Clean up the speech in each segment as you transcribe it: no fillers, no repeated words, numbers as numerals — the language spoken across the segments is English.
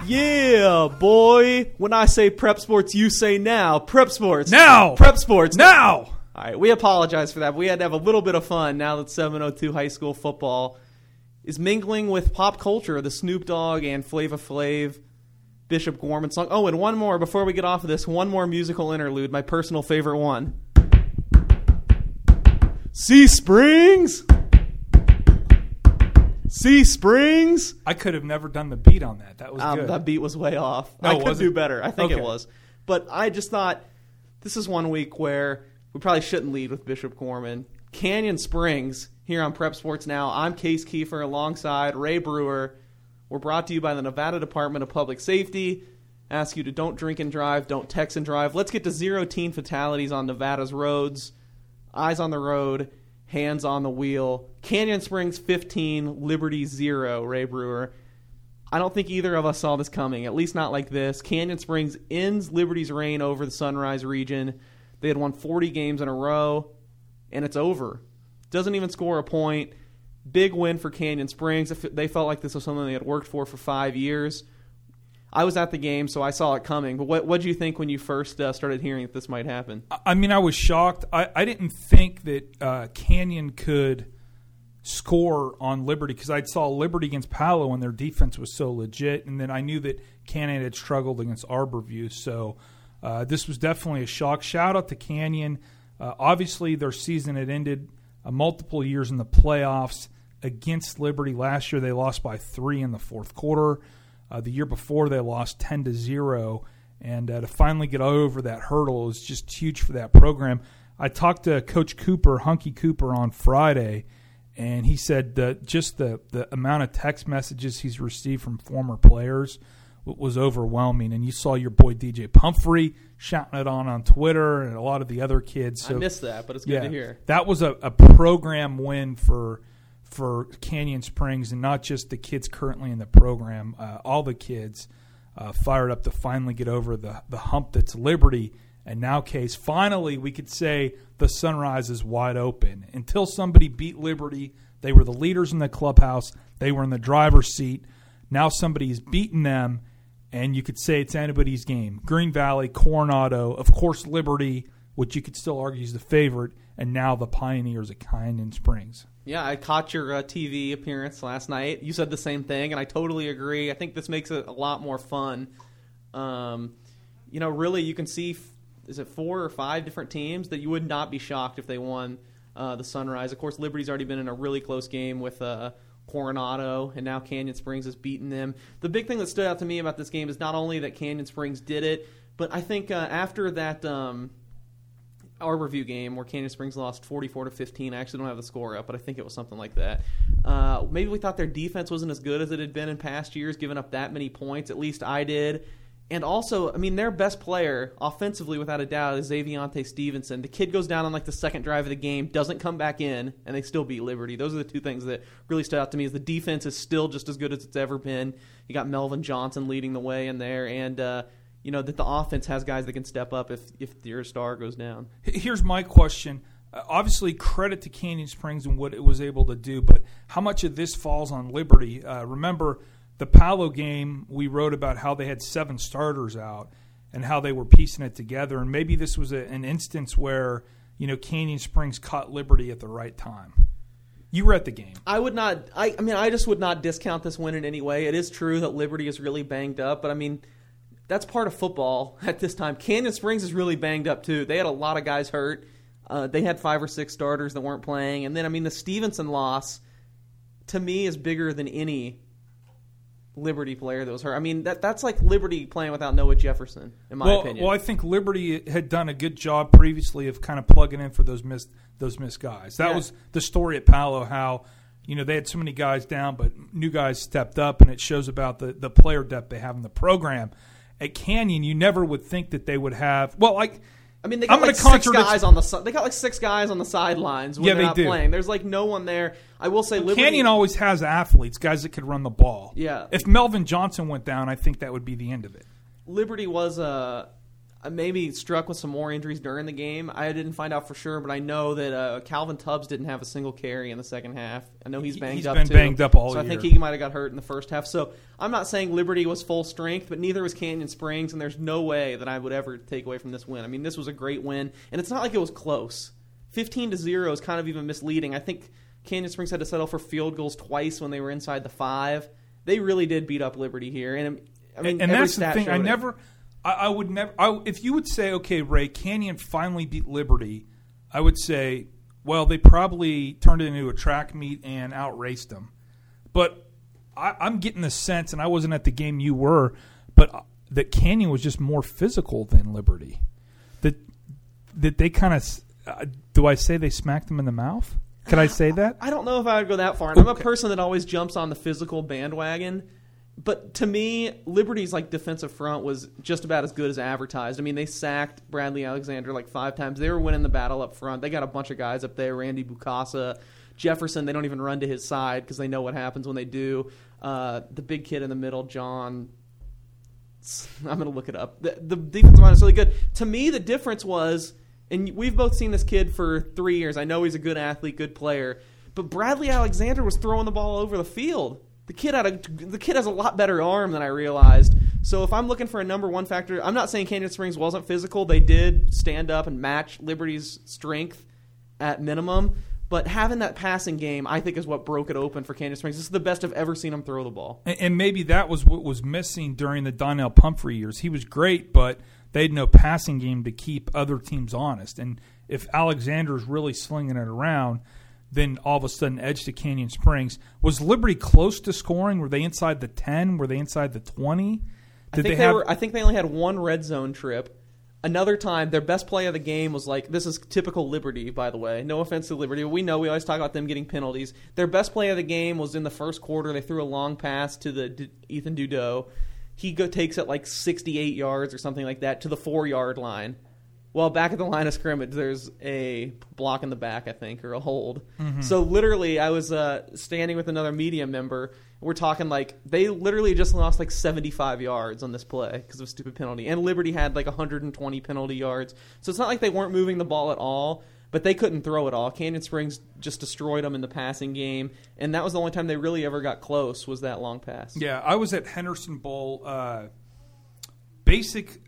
Yeah, boy. When I say prep sports, you say now. Prep sports. Now. Prep sports. Now. All right, we apologize for that. We had to have a little bit of fun now that 702 high school football is mingling with pop culture, the Snoop Dogg and Flava Flav, Bishop Gorman song. Oh, and one more before we get off of this. One more musical interlude, my personal favorite one. Sea Springs. Sea Springs. I could have never done the beat on that. That was good. That beat was way off. No, I could do better. I think Okay. it was. But I just thought this is one week where we probably shouldn't lead with Bishop Gorman. Canyon Springs here on Prep Sports Now. I'm Case Kiefer alongside Ray Brewer. We're brought to you by the Nevada Department of Public Safety. Ask you to don't drink and drive, don't text and drive. Let's get to 0 teen fatalities on Nevada's roads. Eyes on the road, hands on the wheel. Canyon Springs 15, Liberty 0, Ray Brewer. I don't think either of us saw this coming, at least not like this. Canyon Springs ends Liberty's reign over the Sunrise region. They had won 40 games in a row, and it's over. Doesn't even score a point. Big win for Canyon Springs. They felt like this was something they had worked for 5 years. I was at the game, so I saw it coming. But what did you think when you first started hearing that this might happen? I mean, I was shocked. I didn't think that Canyon could score on Liberty because I saw Liberty against Palo and their defense was so legit. And then I knew that Canyon had struggled against Arborview. So this was definitely a shock. Shout out to Canyon. Obviously, their season had ended multiple years in the playoffs against Liberty. Last year, they lost by 3 in the fourth quarter. The year before, they lost 10-0, and to finally get over that hurdle is just huge for that program. I talked to Coach Cooper, Hunky Cooper, on Friday, and he said that just the amount of text messages he's received from former players was overwhelming. And you saw your boy DJ Pumphrey shouting it on Twitter, and a lot of the other kids. So, I missed that, but it's good to hear. That was a program win for Canyon Springs, and not just the kids currently in the program. All the kids fired up to finally get over the hump that's Liberty. And now, Case, finally we could say the Sunrise is wide open. Until somebody beat Liberty, they were the leaders in the clubhouse. They were in the driver's seat. Now somebody's beaten them, and you could say it's anybody's game. Green Valley, Coronado, of course Liberty, which you could still argue is the favorite, and now the Pioneers at Canyon Springs. Yeah, I caught your TV appearance last night. You said the same thing, and I totally agree. I think this makes it a lot more fun. Really, you can see, is it 4 or 5 different teams that you would not be shocked if they won the Sunrise. Of course, Liberty's already been in a really close game with Coronado, and now Canyon Springs has beaten them. The big thing that stood out to me about this game is not only that Canyon Springs did it, but I think after that Arborview game where Canyon Springs lost 44-15. I actually don't have the score up, but I think it was something like that. Maybe we thought their defense wasn't as good as it had been in past years, giving up that many points. At least I did. And also, I mean, their best player, offensively, without a doubt, is Xaviante Stevenson. The kid goes down on like the second drive of the game, doesn't come back in, and they still beat Liberty. Those are the two things that really stood out to me. Is the defense is still just as good as it's ever been. You got Melvin Johnson leading the way in there, and that the offense has guys that can step up if your star goes down. Here's my question. Obviously, credit to Canyon Springs and what it was able to do, but how much of this falls on Liberty? Remember, the Palo game, we wrote about how they had 7 starters out and how they were piecing it together, and maybe this was an instance where Canyon Springs caught Liberty at the right time. You were at the game. I would not. I just would not discount this win in any way. It is true that Liberty is really banged up, but I mean, that's part of football at this time. Canyon Springs is really banged up too. They had a lot of guys hurt. They had 5 or 6 starters that weren't playing, and then the Stevenson loss to me is bigger than any Liberty player that was hurt. I mean, that's like Liberty playing without Noah Jefferson, in my opinion. Well, I think Liberty had done a good job previously of kind of plugging in for those missed guys. That was the story at Palo, how they had so many guys down, but new guys stepped up, and it shows about the player depth they have in the program. At Canyon, you never would think that they would have. Well, they got like 6 guys on the. They got like 6 guys on the sidelines when they're not playing. There's like no one there. I will say, Liberty, Canyon always has athletes, guys that could run the ball. Yeah. If Melvin Johnson went down, I think that would be the end of it. Liberty was maybe struck with some more injuries during the game. I didn't find out for sure, but I know that Calvin Tubbs didn't have a single carry in the second half. I know he's banged up, too. He's been banged up all year. So I think he might have got hurt in the first half. So I'm not saying Liberty was full strength, but neither was Canyon Springs, and there's no way that I would ever take away from this win. I mean, this was a great win, and it's not like it was close. 15-0 is kind of even misleading. I think Canyon Springs had to settle for field goals twice when they were inside the 5. They really did beat up Liberty here, and I mean, and every that's the stat thing. showed I would never. If you would say, okay, Ray, Canyon finally beat Liberty, I would say, well, they probably turned it into a track meet and outraced them. But I'm getting the sense, and I wasn't at the game you were, but that Canyon was just more physical than Liberty. That they kind of, do I say they smacked them in the mouth? Could I say that? I don't know if I would go that far. And I'm a person that always jumps on the physical bandwagon. But to me, Liberty's defensive front was just about as good as advertised. I mean, they sacked Bradley Alexander 5 times. They were winning the battle up front. They got a bunch of guys up there, Randy Bukasa, Jefferson. They don't even run to his side because they know what happens when they do. The big kid in the middle, John. I'm going to look it up. The defensive line is really good. To me, the difference was, and we've both seen this kid for 3 years. I know he's a good athlete, good player. But Bradley Alexander was throwing the ball over the field. The kid has a lot better arm than I realized. So if I'm looking for a number one factor, I'm not saying Canyon Springs wasn't physical. They did stand up and match Liberty's strength at minimum. But having that passing game, I think, is what broke it open for Canyon Springs. This is the best I've ever seen them throw the ball. And maybe that was what was missing during the Donnell Pumphrey years. He was great, but they had no passing game to keep other teams honest. And if Alexander's really slinging it around, then all of a sudden edge to Canyon Springs. Was Liberty close to scoring? Were they inside the 10? Were they inside the 20? I think they only had one red zone trip. Another time, their best play of the game was this is typical Liberty, by the way. No offense to Liberty. We know we always talk about them getting penalties. Their best play of the game was in the first quarter. They threw a long pass to Ethan Dudeau. He takes it 68 yards or something like that to the 4-yard line. Well, back at the line of scrimmage, there's a block in the back, I think, or a hold. Mm-hmm. So literally, I was standing with another media member. We're talking they literally just lost 75 yards on this play because of a stupid penalty. And Liberty had 120 penalty yards. So it's not like they weren't moving the ball at all, but they couldn't throw it all. Canyon Springs just destroyed them in the passing game. And that was the only time they really ever got close was that long pass. Yeah, I was at Henderson Bowl. Basic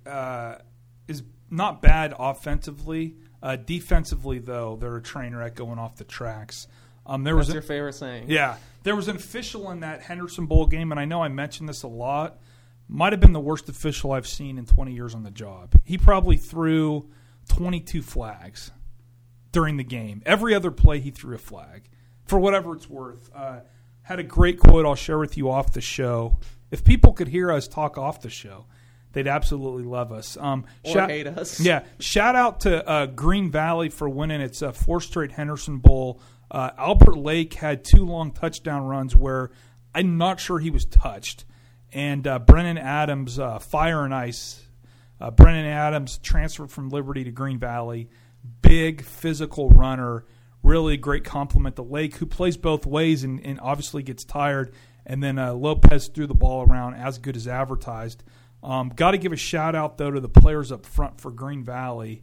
is not bad offensively. Defensively, though, they're a train wreck going off the tracks. That's your favorite saying. Yeah. There was an official in that Henderson Bowl game, and I know I mentioned this a lot. Might have been the worst official I've seen in 20 years on the job. He probably threw 22 flags during the game. Every other play he threw a flag, for whatever it's worth. Had a great quote I'll share with you off the show. If people could hear us talk off the show, they'd absolutely love us. Or hate us. Yeah. Shout out to Green Valley for winning its 4th straight Henderson Bowl. Albert Lake had 2 long touchdown runs where I'm not sure he was touched. And Brennan Adams, fire and ice. Brennan Adams transferred from Liberty to Green Valley. Big physical runner. Really great compliment to Lake, who plays both ways and obviously gets tired. And then Lopez threw the ball around as good as advertised. Got to give a shout-out, though, to the players up front for Green Valley.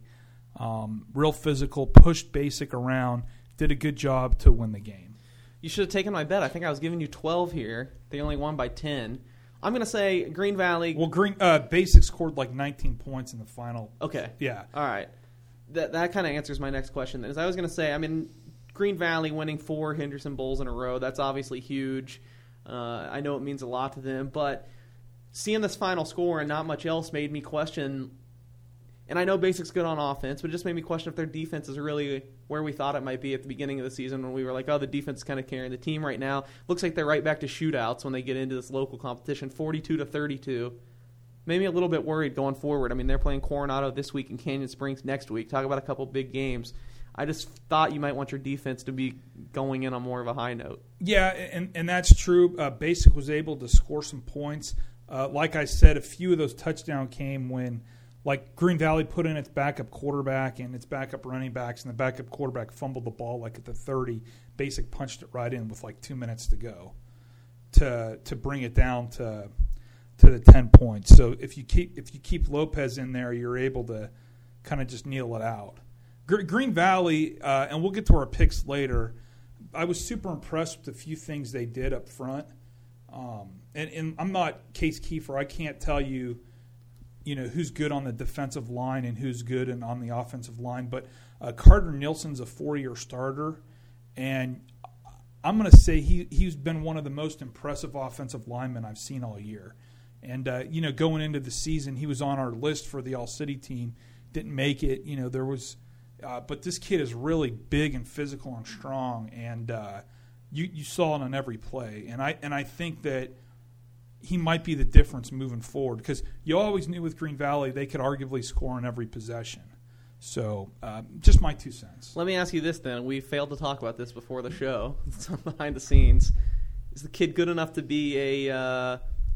Real physical, pushed Basic around, did a good job to win the game. You should have taken my bet. I think I was giving you 12 here. They only won by 10. I'm going to say Green Valley. Well, Basic scored 19 points in the final. Okay. Yeah. All right. That kind of answers my next question. As I was going to say, Green Valley winning 4 Henderson Bowls in a row, that's obviously huge. I know it means a lot to them, but seeing this final score and not much else made me question, and I know Basic's good on offense, but it just made me question if their defense is really where we thought it might be at the beginning of the season when we were the defense is kind of carrying the team right now. Looks like they're right back to shootouts when they get into this local competition, 42-32. Made me a little bit worried going forward. They're playing Coronado this week and Canyon Springs next week. Talk about a couple big games. I just thought you might want your defense to be going in on more of a high note. Yeah, and that's true. Basic was able to score some points. Like I said, a few of those touchdowns came when Green Valley put in its backup quarterback and its backup running backs, and the backup quarterback fumbled the ball at the 30. Basic punched it right in with 2 minutes to go to bring it down to to the 10 points. So if you keep Lopez in there, you're able to kind of just kneel it out. Green Valley, and we'll get to our picks later. I was super impressed with a few things they did up front. And I'm not Case Kiefer. I can't tell you, who's good on the defensive line and who's good on the offensive line. But Carter Nielsen's a 4-year starter, and I'm going to say he's been one of the most impressive offensive linemen I've seen all year. And, going into the season, he was on our list for the All-City team. Didn't make it. There was but this kid is really big and physical and strong, and you saw it on every play. And I think that he might be the difference moving forward, because you always knew with Green Valley they could arguably score on every possession. So just my 2 cents. Let me ask you this then. We failed to talk about this before the show. It's behind the scenes. Is the kid good enough to be a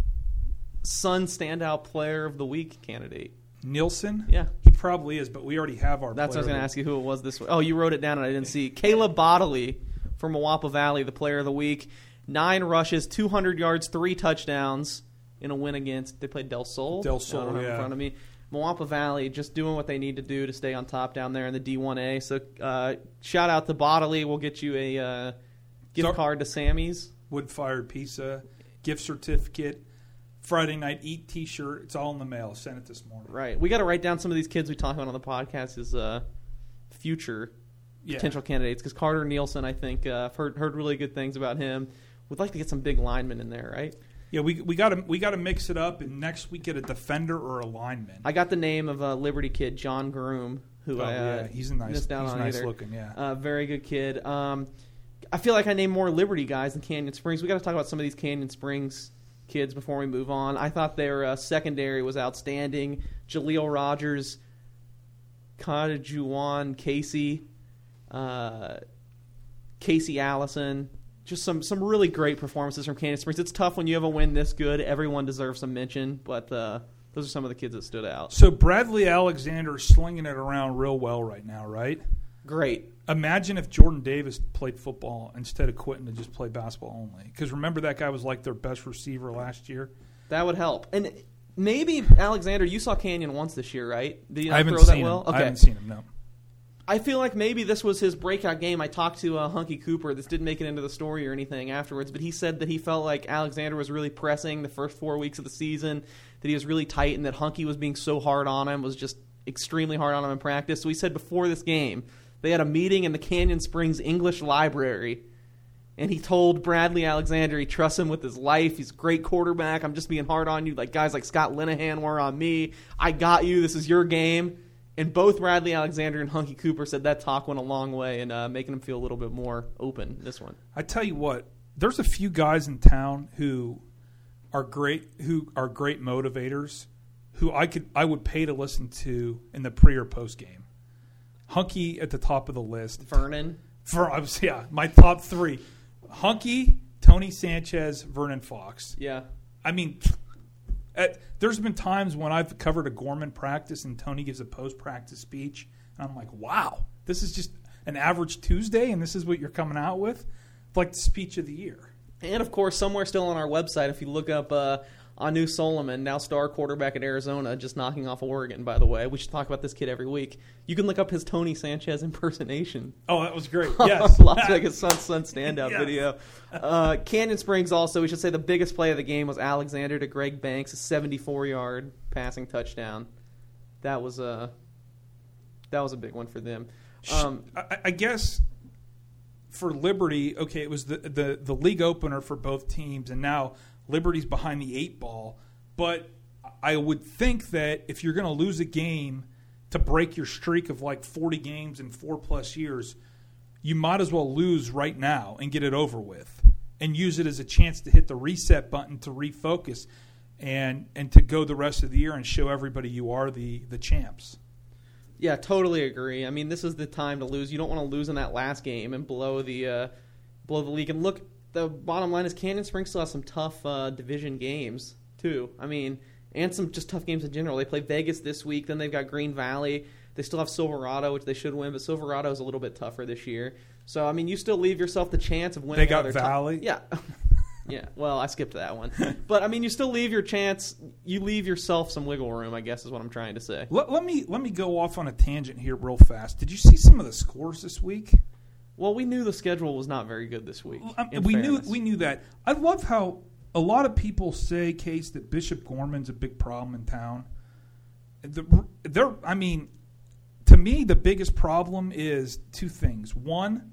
Sun Standout Player of the Week candidate? Nielsen? Yeah. He probably is, but we already have our That's what I was player. going to ask you who it was this week. Oh, you wrote it down and I didn't see. Caleb Bodley from Mawapa Valley, the Player of the Week. 9 rushes, 200 yards, 3 touchdowns in a win against, they played Del Sol? Del Sol, I don't have it yeah. in front of me. Mawapa Valley just doing what they need to do to stay on top down there in the D1A. So shout out to Bodley. We'll get you a gift card to Sammy's. Wood-fired pizza, gift certificate, Friday Night Eat T-shirt. It's all in the mail. Sent it this morning. Right. We got to write down some of these kids we talk about on the podcast as future potential candidates. Because Carter Nielsen, I think, I've heard really good things about him. We'd like to get some big linemen in there, right? Yeah, we got to mix it up, and next week get a defender or a lineman. I got the name of a Liberty kid, John Groom, who he's nice either. looking. Yeah, very good kid. I feel like I named more Liberty guys than Canyon Springs. We got to talk about some of these Canyon Springs kids before we move on. I thought their secondary was outstanding. Jaleel Rogers, Kadajuan Casey, Casey Allison. Just some really great performances from Canyon Springs. It's tough when you have a win this good. Everyone deserves some mention, but those are some of the kids that stood out. So Bradley Alexander is slinging it around real well right now, right? Great. Imagine if Jordan Davis played football instead of quitting to just play basketball only. Because remember, that guy was like their best receiver last year. That would help. And maybe, Alexander, you saw Canyon once this year, right? Did you not I haven't throw that seen well? him. Okay. I haven't seen him, no. I feel like maybe this was his breakout game. I talked to Hunky Cooper. This didn't make it into the story or anything afterwards, but he said that he felt like Alexander was really pressing the first 4 weeks of the season, that he was really tight, and that Hunky was being so hard on him, was just extremely hard on him in practice. So he said before this game, they had a meeting in the Canyon Springs English Library, and he told Bradley Alexander he trusts him with his life. He's a great quarterback. I'm just being hard on you like guys like Scott Linehan were on me. I got you. This is your game. And both Bradley Alexander and Hunky Cooper said that talk went a long way in making him feel a little bit more open, this one. I tell you what, there's a few guys in town who are great motivators, who I would pay to listen to in the pre or post game. Hunky at the top of the list. Vernon. My top 3. Hunky, Tony Sanchez, Vernon Fox. Yeah. I mean, there's been times when I've covered a Gorman practice and Tony gives a post-practice speech, and I'm like, wow, this is just an average Tuesday, and this is what you're coming out with? It's like the speech of the year. And, of course, somewhere still on our website, if you look up Anu Solomon, now star quarterback at Arizona, just knocking off Oregon, by the way. We should talk about this kid every week. You can look up his Tony Sanchez impersonation. Oh, that was great. Yes. Las Vegas Sun standout Yes. video. Canyon Springs also, we should say the biggest play of the game was Alexander to Greg Banks, a 74-yard passing touchdown. That was a big one for them. I guess for Liberty, okay, it was the league opener for both teams, and now Liberty's behind the 8 ball. But I would think that if you're going to lose a game to break your streak of like 40 games in 4+ years, you might as well lose right now and get it over with and use it as a chance to hit the reset button to refocus and to go the rest of the year and show everybody you are the champs. Yeah, totally agree. I mean, this is the time to lose. You don't want to lose in that last game and blow the league. And look, the bottom line is Canyon Springs still has some tough division games, too. I mean, and some just tough games in general. They play Vegas this week. Then they've got Green Valley. They still have Silverado, which they should win, but Silverado is a little bit tougher this year. So, I mean, you still leave yourself the chance of winning. They got Valley? Yeah. Yeah, well, I skipped that one. But, I mean, you still leave your chance. You leave yourself some wiggle room, I guess is what I'm trying to say. Let me go off on a tangent here real fast. Did you see some of the scores this week? Well, we knew the schedule was not very good this week. We knew that. I love how a lot of people say, Case, that Bishop Gorman's a big problem in town. I mean, to me, the biggest problem is two things. One,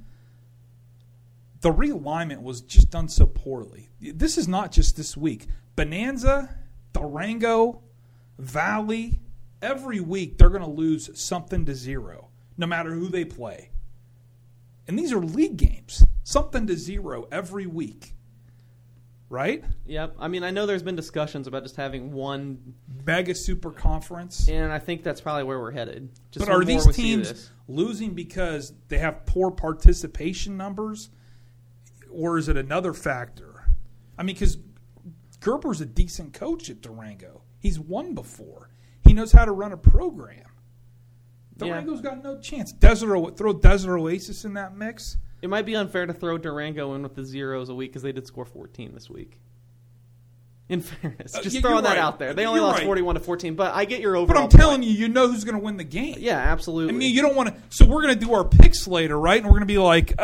the realignment was just done so poorly. This is not just this week. Bonanza, Durango, Valley, every week they're going to lose something to 0, no matter who they play. And these are league games. Something to 0 every week. Right? Yep. I mean, I know there's been discussions about just having one mega super conference. And I think that's probably where we're headed. But are these teams losing because they have poor participation numbers? Or is it another factor? I mean, because Gerber's a decent coach at Durango. He's won before. He knows how to run a program. Durango's got no chance. Throw Desert Oasis in that mix. It might be unfair to throw Durango in with the zeros a week because they did score 14 this week. In fairness, just throwing that out there. They only lost 41-14, but I get your overall. But I'm telling you know who's going to win the game. Yeah, absolutely. I mean, you don't want to. So we're going to do our picks later, right? And we're going to be like,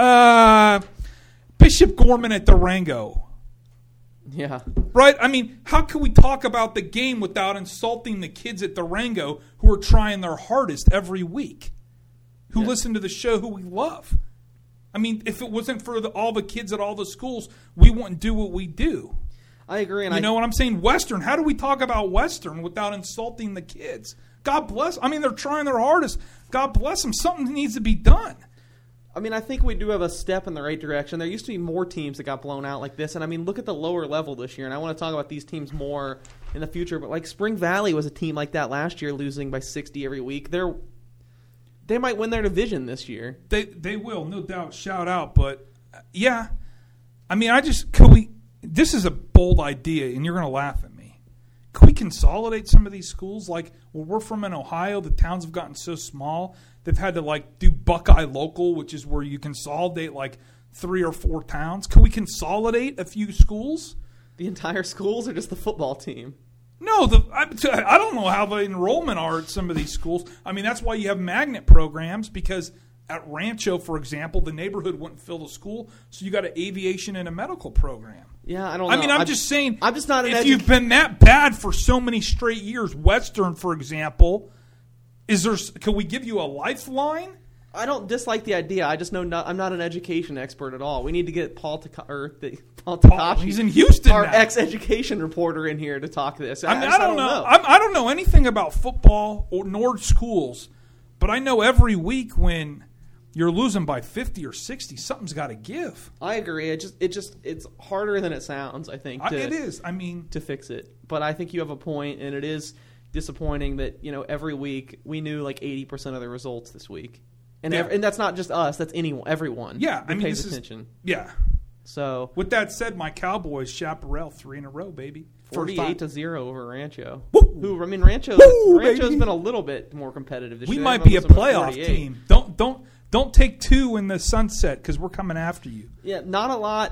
Bishop Gorman at Durango. Yeah. Right? I mean, how can we talk about the game without insulting the kids at Durango who are trying their hardest every week, who listen to the show, who we love? I mean, if it wasn't for all the kids at all the schools, we wouldn't do what we do. I agree. And you know what I'm saying? Western. How do we talk about Western without insulting the kids? God bless. I mean, they're trying their hardest. God bless them. Something needs to be done. I mean, I think we do have a step in the right direction. There used to be more teams that got blown out like this. And, I mean, look at the lower level this year. And I want to talk about these teams more in the future. But, like, Spring Valley was a team like that last year, losing by 60 every week. They might win their division this year. They will, no doubt. Shout out. But, yeah. I mean, this is a bold idea, and you're going to laugh at me. Can we consolidate some of these schools? Like, where we're from in Ohio, the towns have gotten so small, they've had to, like, do Buckeye Local, which is where you consolidate, like, 3 or 4 towns. Can we consolidate a few schools? The entire schools or just the football team? No, I don't know how the enrollment are at some of these schools. I mean, that's why you have magnet programs, because at Rancho, for example, the neighborhood wouldn't fill the school, so you got an aviation and a medical program. Yeah, I don't know. I mean, I'm just saying, I'm just not if you've been that bad for so many straight years, Western, for example, can we give you a lifeline? I don't dislike the idea. I just know I'm not an education expert at all. We need to get Paul Takashi. He's in Houston our now. Ex-education reporter in here to talk this. I don't know. I don't know anything about football nor schools, but I know every week when you're losing by 50 or 60, something's got to give. I agree. It's harder than it sounds, I think. It is. I mean, to fix it. But I think you have a point, and it is disappointing that, every week we knew like 80% of the results this week. And and that's not just us, that's everyone. Yeah, I mean, pays attention. Yeah. So with that said, my Cowboys chaparral 3 in a row, baby. 48-0 over Rancho. Woo! I mean, Rancho's been a little bit more competitive this year. We might be a playoff team. Don't take 2 in the sunset because we're coming after you. Yeah, not a lot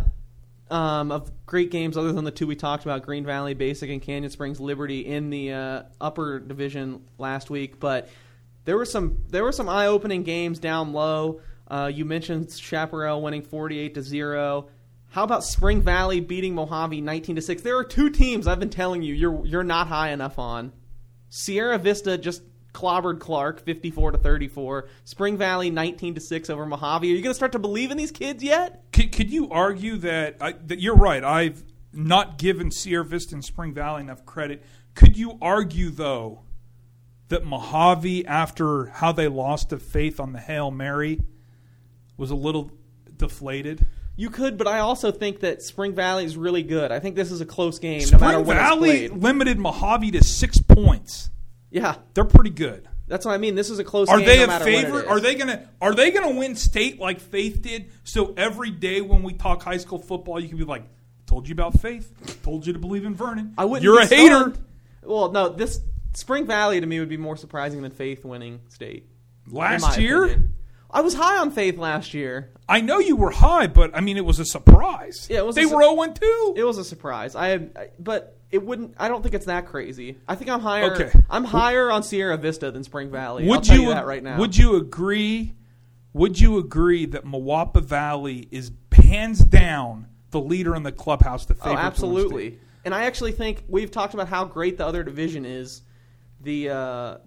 of great games other than the 2 we talked about: Green Valley Basic and Canyon Springs Liberty in the upper division last week. But there were some eye-opening games down low. You mentioned Chaparral winning 48-0. How about Spring Valley beating Mojave 19-6? There are 2 teams I've been telling you you're not high enough on. Sierra Vista just clobbered Clark 54-34. Spring Valley 19-6 over Mojave. Are you going to start to believe in these kids yet? Could you argue that you're right? I've not given Sierra Vista and Spring Valley enough credit. Could you argue though that Mojave, after how they lost to Faith on the Hail Mary, was a little deflated? You could, but I also think that Spring Valley is really good. I think this is a close game, no matter when it's played. Spring Valley limited Mojave to 6 points. Yeah, they're pretty good. That's what I mean. This is a close game. Are they no a matter favorite? What it is. Are they gonna win state like Faith did? So every day when we talk high school football, you can be like, "Told you about Faith. Told you to believe in Vernon." You're a hater. Well, no, this Spring Valley to me would be more surprising than Faith winning state last year. Opinion. I was high on Faith last year. I know you were high, but I mean, it was a surprise. Yeah, they were 0-2. It was a surprise. But it wouldn't. I don't think it's that crazy. I think I'm higher. Okay. I'm higher on Sierra Vista than Spring Valley. Would I'll tell you you that right now. Would you agree? Would you agree that Moapa Valley is hands down the leader in the clubhouse? The favorite. Oh, absolutely. And I actually think we've talked about how great the other division is. The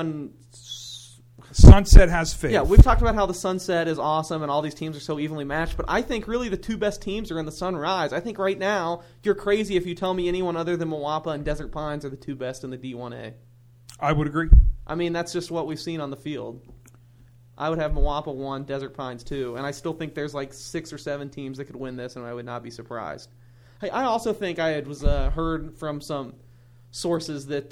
Sunset has faith. Yeah, we've talked about how the Sunset is awesome and all these teams are so evenly matched, but I think really the two best teams are in the Sunrise. I think right now you're crazy if you tell me anyone other than Moapa and Desert Pines are the two best in the D1A. I would agree. I mean, that's just what we've seen on the field. I would have Moapa 1, Desert Pines 2, and I still think there's like 6 or 7 teams that could win this, and I would not be surprised. Hey, I also think I was heard from some sources that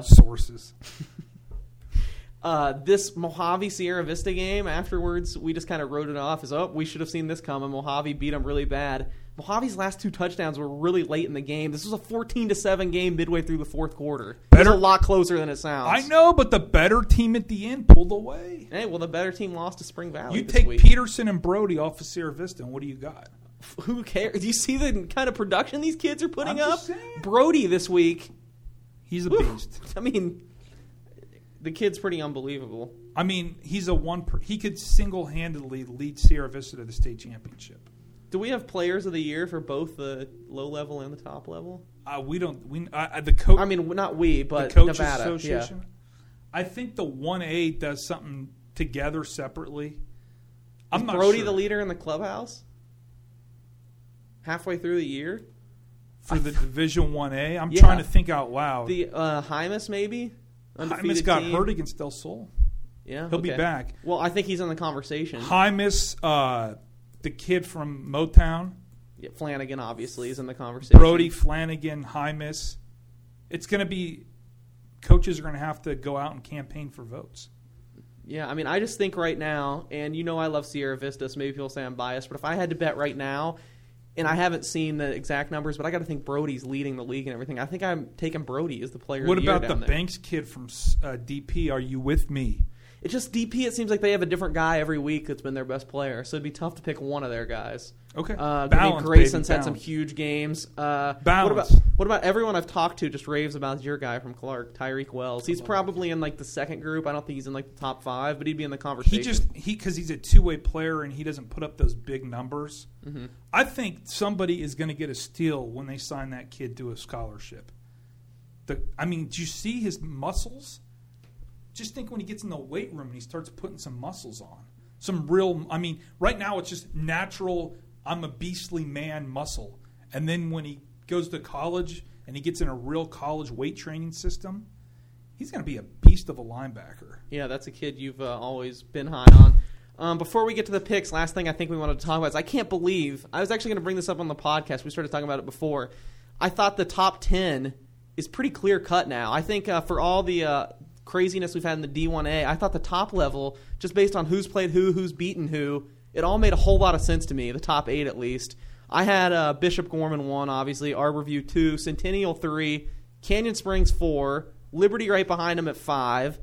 this Mojave Sierra Vista game, afterwards, we just kind of wrote it off as, we should have seen this coming. Mojave beat them really bad. Mojave's last 2 touchdowns were really late in the game. This was a 14-7 game midway through the fourth quarter. It was a lot closer than it sounds. I know, but the better team at the end pulled away. Hey, well, the better team lost to Spring Valley. You take Peterson and Brody off of Sierra Vista, and what do you got? Who cares? Do you see the kind of production these kids are putting up? Just saying. Brody this week. He's a beast. I mean, the kid's pretty unbelievable. I mean, he's he could single-handedly lead Sierra Vista to the state championship. Do we have players of the year for both the low level and the top level? We don't. The coach. I mean, not we, but the Coaches Nevada. Association. Yeah. I think the 1A does something together separately. I'm not Brody sure. the leader in the clubhouse? Halfway through the year? For the Division 1A? I'm Yeah. trying to think out loud. The Hymas, maybe? Hymas got hurt against Del Sol. Yeah, He'll be back. Well, I think he's in the conversation. Hymas, the kid from Motown. Yeah, Flanagan, obviously, is in the conversation. Brody, Flanagan, Hymas. It's going to be – coaches are going to have to go out and campaign for votes. Yeah, I mean, I just think right now, and you know I love Sierra Vista, so maybe people say I'm biased, but if I had to bet right now, and I haven't seen the exact numbers, but I got to think Brody's leading the league and everything. I think I'm taking Brody as the player of the year. What about the Banks kid from DP? Are you with me? It's just DP. It seems like they have a different guy every week that's been their best player, so it'd be tough to pick one of their guys. Okay. Balance, Grayson's had some huge games. Balance. What about everyone I've talked to just raves about your guy from Clark, Tyreek Wells. He's probably in like the second group. I don't think he's in like the top 5, but he'd be in the conversation. Because he's a two-way player and he doesn't put up those big numbers. Mm-hmm. I think somebody is going to get a steal when they sign that kid to a scholarship. Do you see his muscles? Just think when he gets in the weight room and he starts putting some muscles on. Some real, right now it's just natural, I'm a beastly man muscle. And then when he goes to college and he gets in a real college weight training system, he's going to be a beast of a linebacker. Yeah, that's a kid you've always been high on. Before we get to the picks, last thing I think we wanted to talk about is I can't believe, I was actually going to bring this up on the podcast. We started talking about it before. I thought the top 10 is pretty clear cut now. I think for all the craziness we've had in the D1A, I thought the top level, just based on who's played who's beaten who, it all made a whole lot of sense to me, the top 8 at least. I had Bishop Gorman 1, obviously, Arborview 2, Centennial 3, Canyon Springs 4, Liberty right behind them at 5,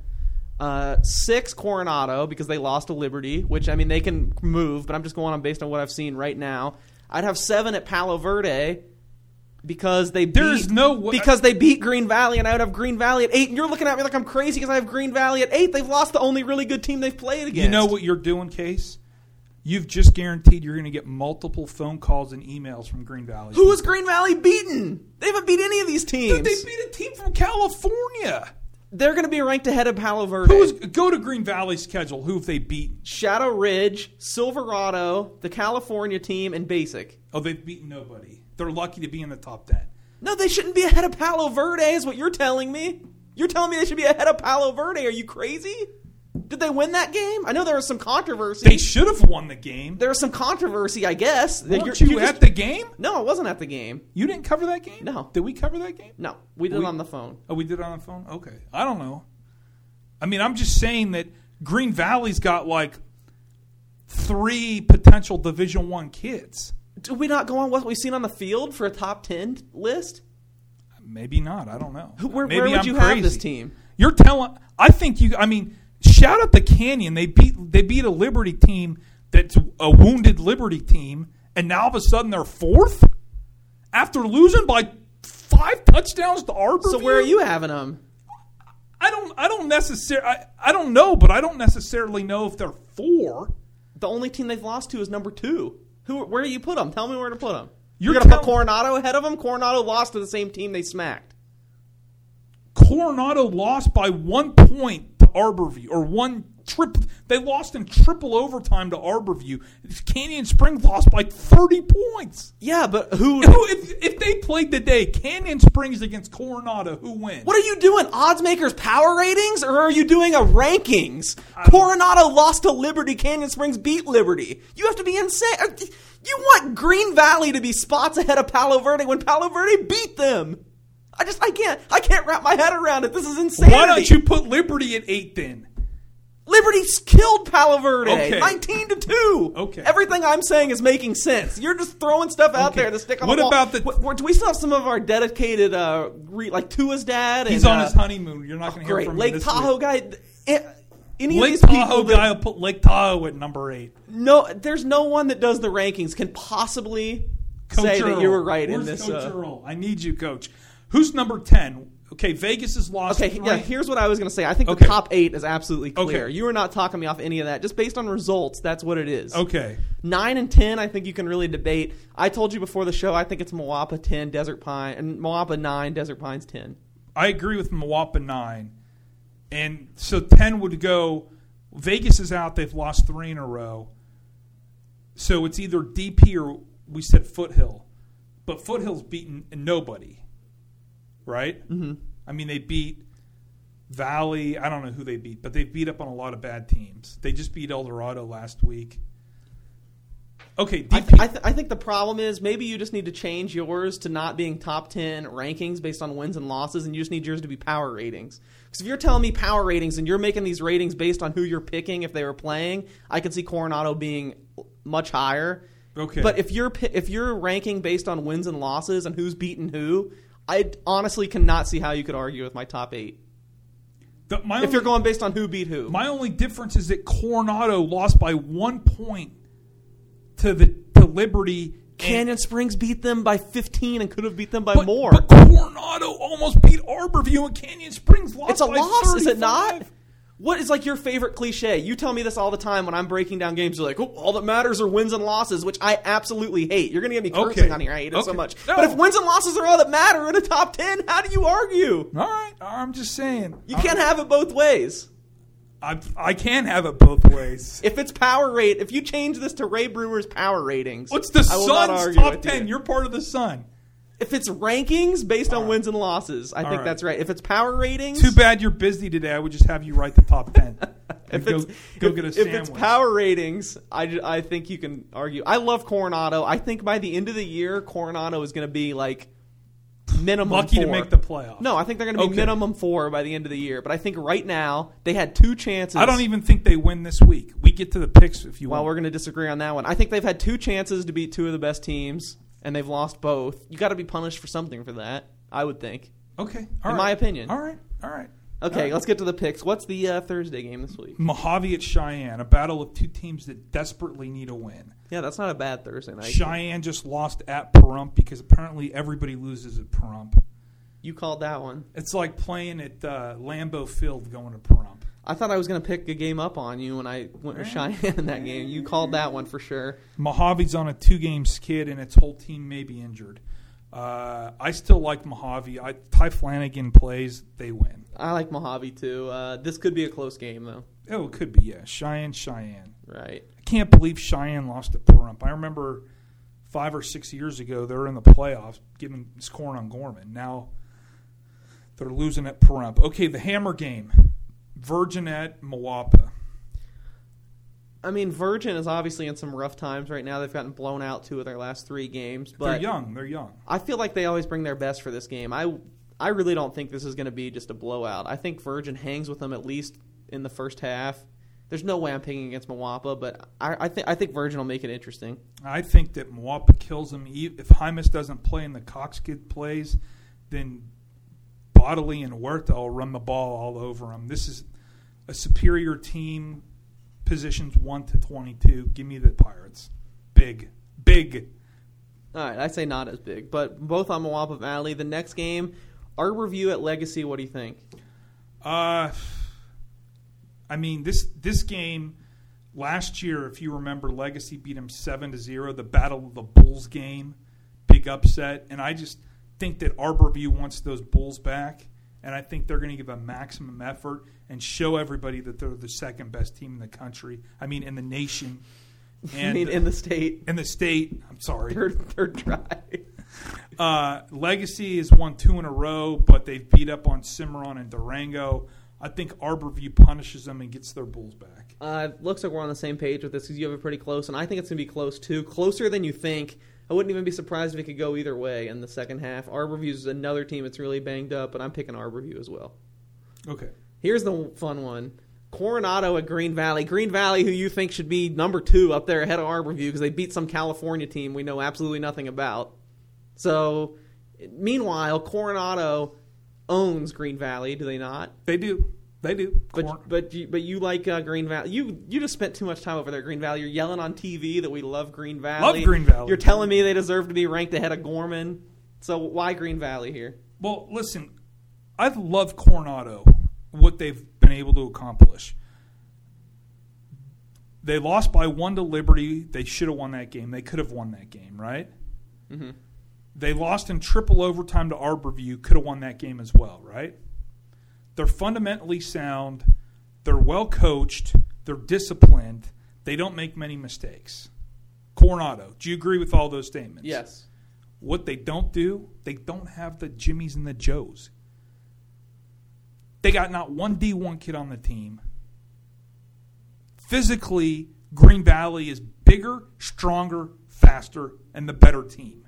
6 Coronado because they lost to Liberty, which, they can move, but I'm just going on based on what I've seen right now. I'd have 7 at Palo Verde because they beat Green Valley, and I would have Green Valley at 8. And you're looking at me like I'm crazy because I have Green Valley at 8. They've lost the only really good team they've played against. You know what you're doing, Case? You've just guaranteed you're going to get multiple phone calls and emails from Green Valley. Who has Green Valley beaten? They haven't beat any of these teams. Dude, they beat a team from California. They're going to be ranked ahead of Palo Verde. Go to Green Valley's schedule. Who have they beaten? Shadow Ridge, Silverado, the California team, and Basic. Oh, they've beaten nobody. They're lucky to be in the top 10. No, they shouldn't be ahead of Palo Verde is what you're telling me. You're telling me they should be ahead of Palo Verde. Are you crazy? Did they win that game? I know there was some controversy. They should have won the game. There was some controversy, I guess. Weren't you at the game? No, I wasn't at the game. You didn't cover that game? No. Did we cover that game? No, we did it on the phone. Oh, we did it on the phone? Okay. I don't know. I'm just saying that Green Valley's got like 3 potential Division I kids. Did we not go on what we've seen on the field for a top 10 list? Maybe not. I don't know. Where would you have this team? You're telling – I think you – shout out the Canyon. They beat a Liberty team that's a wounded Liberty team, and now all of a sudden they're fourth after losing by 5 touchdowns to Arborview. So where are you having them? I don't necessarily. I don't know, but I don't necessarily know if they're 4. The only team they've lost to is number 2. Where do you put them? Tell me where to put them. You're going to put Coronado ahead of them? Coronado lost to the same team they smacked. Coronado lost by 1 point to Arborview, or they lost in triple overtime to Arborview. Canyon Springs lost by 30 points. Yeah, but who? If they played today, Canyon Springs against Coronado, who wins? What are you doing? Odds makers power ratings, or are you doing a rankings? Coronado lost to Liberty. Canyon Springs beat Liberty. You have to be insane. You want Green Valley to be spots ahead of Palo Verde when Palo Verde beat them. I can't wrap my head around it. This is insanity. Why don't you put Liberty at 8 then? Liberty's killed Palo Verde, Okay. 19-2. Okay. Everything I'm saying is making sense. You're just throwing stuff out there to stick on the wall. What about do we still have some of our dedicated, like Tua's dad? He's on his honeymoon. You're not going to hear great from him Lake this Tahoe week. guy. Any Lake of these Tahoe people guy will put Lake Tahoe at number 8. No, there's no one that does the rankings can possibly Coach say Earl. that you were right Where's in this. Coach Earl? I need you, Coach. Who's number 10? Okay, Vegas has lost. Okay, 3. yeah, here's what I was going to say. I think Okay. the top 8 is absolutely clear. Okay. You are not talking me off any of that. Just based on results, that's what it is. Okay. 9 and 10, I think you can really debate. I told you before the show, I think it's Moapa 10, Desert Pine, and Moapa 9, Desert Pines 10. I agree with Moapa 9. And so 10 would go. Vegas is out. They've lost 3 in a row. So it's either DP or we said Foothill. But Foothill's beaten nobody. Right? Mm-hmm. I mean, they beat Valley. I don't know who they beat, but they beat up on a lot of bad teams. They just beat El Dorado last week. Okay, DP. I think the problem is maybe you just need to change yours to not being top 10 rankings based on wins and losses, and you just need yours to be power ratings. Because if you're telling me power ratings and you're making these ratings based on who you're picking if they were playing, I could see Coronado being much higher. Okay. But if you're ranking based on wins and losses and who's beaten who, I honestly cannot see how you could argue with my top 8. If you're going based on who beat who. My only difference is that Coronado lost by 1 point to Liberty. Canyon Springs beat them by 15 and could have beat them by But more. Coronado almost beat Arborview, and Canyon Springs lost. It's a by loss, 35. is it not? What is like your favorite cliche? You tell me this all the time when I'm breaking down games. You're like, oh, all that matters are wins and losses, which I absolutely hate. You're going to get me cursing on here. I hate it so much. No. But if wins and losses are all that matter in a top 10, how do you argue? All right, I'm just saying. You can't have it both ways. I can have it both ways. If it's power rate, if you change this to Ray Brewer's power ratings, What's the I will not Sun's argue top with 10? you. You're part of the Sun. If it's rankings based on wins and losses, I think right. that's right. If it's power ratings, Too bad you're busy today. I would just have you write the top 10. If go get a if sandwich. it's power ratings, I think you can argue. I love Coronado. I think by the end of the year, Coronado is going to be like minimum Lucky 4. to make the playoffs. No, I think they're going to be Okay. minimum 4 by the end of the year. But I think right now they had 2 chances. I don't even think they win this week. We get to the picks if you Well, want. we're going to disagree on that one. I think they've had 2 chances to beat 2 of the best teams, and they've lost both. You got to be punished for something for that, I would think. Okay. In my opinion. All right. Okay, let's get to the picks. What's the Thursday game this week? Mojave at Cheyenne, a battle of 2 teams that desperately need a win. Yeah, that's not a bad Thursday night. Cheyenne just lost at Pahrump because apparently everybody loses at Pahrump. You called that one. It's like playing at Lambeau Field going to Pahrump. I thought I was going to pick a game up on you when I went with Cheyenne in that game. You called that one for sure. Mojave's on a 2-game skid, and its whole team may be injured. I still like Mojave. Ty Flanagan plays, they win. I like Mojave too. This could be a close game though. Oh, it could be, yeah. Cheyenne. Right. I can't believe Cheyenne lost to Pahrump. I remember 5 or 6 years ago they were in the playoffs scoring on Gorman. Now they're losing at Pahrump. Okay, the Hammer game. Virgin at Moapa. I mean, Virgin is obviously in some rough times right now. They've gotten blown out 2 of their last 3 games. But They're young. I feel like they always bring their best for this game. I really don't think this is going to be just a blowout. I think Virgin hangs with them at least in the first half. There's no way I'm picking against Moapa, but I think Virgin will make it interesting. I think that Moapa kills them. If Hymas doesn't play and the Cox kid plays, then Bodley and Huerta will run the ball all over them. This is a superior team, positions 1 to 22. Give me the Pirates. Big. All right, I say not as big, but both on Moapa Valley. The next game, Arborview at Legacy. What do you think? I mean, this game last year, if you remember, Legacy beat them 7-0. The Battle of the Bulls game, big upset, and I just think that Arborview wants those Bulls back, and I think they're going to give a maximum effort and show everybody that they're the second best team in the country. I mean, in the nation. And I mean, in the state. In the state. I'm sorry. Third try. Legacy has won 2 in a row, but they've beat up on Cimarron and Durango. I think Arborview punishes them and gets their Bulls back. Looks like we're on the same page with this because you have it pretty close, and I think it's going to be close too. Closer than you think. I wouldn't even be surprised if it could go either way in the second half. Arborview is another team that's really banged up, but I'm picking Arborview as well. Okay. Here's the fun one. Coronado at Green Valley. Green Valley, who you think should be number 2 up there ahead of Arborview because they beat some California team we know absolutely nothing about. So, meanwhile, Coronado owns Green Valley, do they not? They do. But you like Green Valley. You just spent too much time over there at Green Valley. You're yelling on TV that we love Green Valley. Love Green Valley. You're telling me they deserve to be ranked ahead of Gorman. So why Green Valley here? Well, listen, I love Coronado, what they've been able to accomplish. They lost by 1 to Liberty. They should have won that game. They could have won that game, right? Mm-hmm. They lost in triple overtime to Arborview. Could have won that game as well, right? They're fundamentally sound. They're well coached. They're disciplined. They don't make many mistakes. Coronado, do you agree with all those statements? Yes. What they don't do, they don't have the Jimmies and the Joes. They got not one D1 kid on the team. Physically, Green Valley is bigger, stronger, faster, and the better team.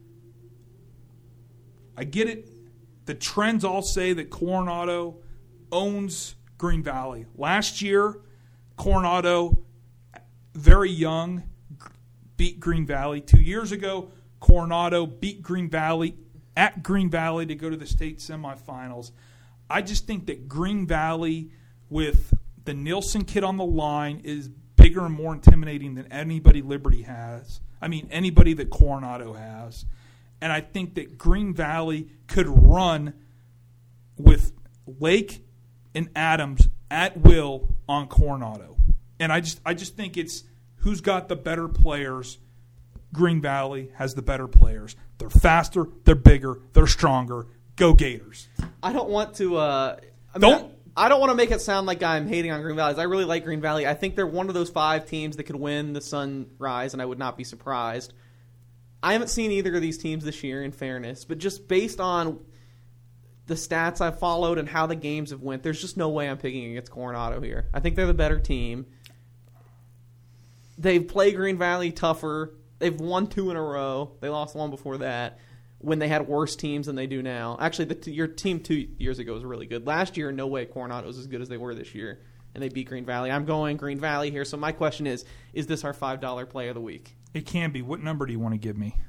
I get it. The trends all say that Coronado owns Green Valley. Last year, Coronado, very young, beat Green Valley. 2 years ago, Coronado beat Green Valley at Green Valley to go to the state semifinals. I just think that Green Valley, with the Nielsen kid on the line, is bigger and more intimidating than anybody Liberty has. I mean, anybody that Coronado has. And I think that Green Valley could run with Lake and Adams at will on Coronado. And I just think it's who's got the better players. Green Valley has the better players. They're faster, they're bigger, they're stronger. Go Gators. I don't want to I don't want to make it sound like I'm hating on Green Valley. I really like Green Valley. I think they're one of those 5 teams that could win the Sunrise, and I would not be surprised. I haven't seen either of these teams this year, in fairness, but just based on the stats I've followed and how the games have went, there's just no way I'm picking against Coronado here. I think they're the better team. They've played Green Valley tougher. They've won 2 in a row. They lost 1 before that when they had worse teams than they do now. Actually, your team 2 years ago was really good. Last year, no way Coronado was as good as they were this year, and they beat Green Valley. I'm going Green Valley here, so my question is this our $5 play of the week? It can be. What number do you want to give me?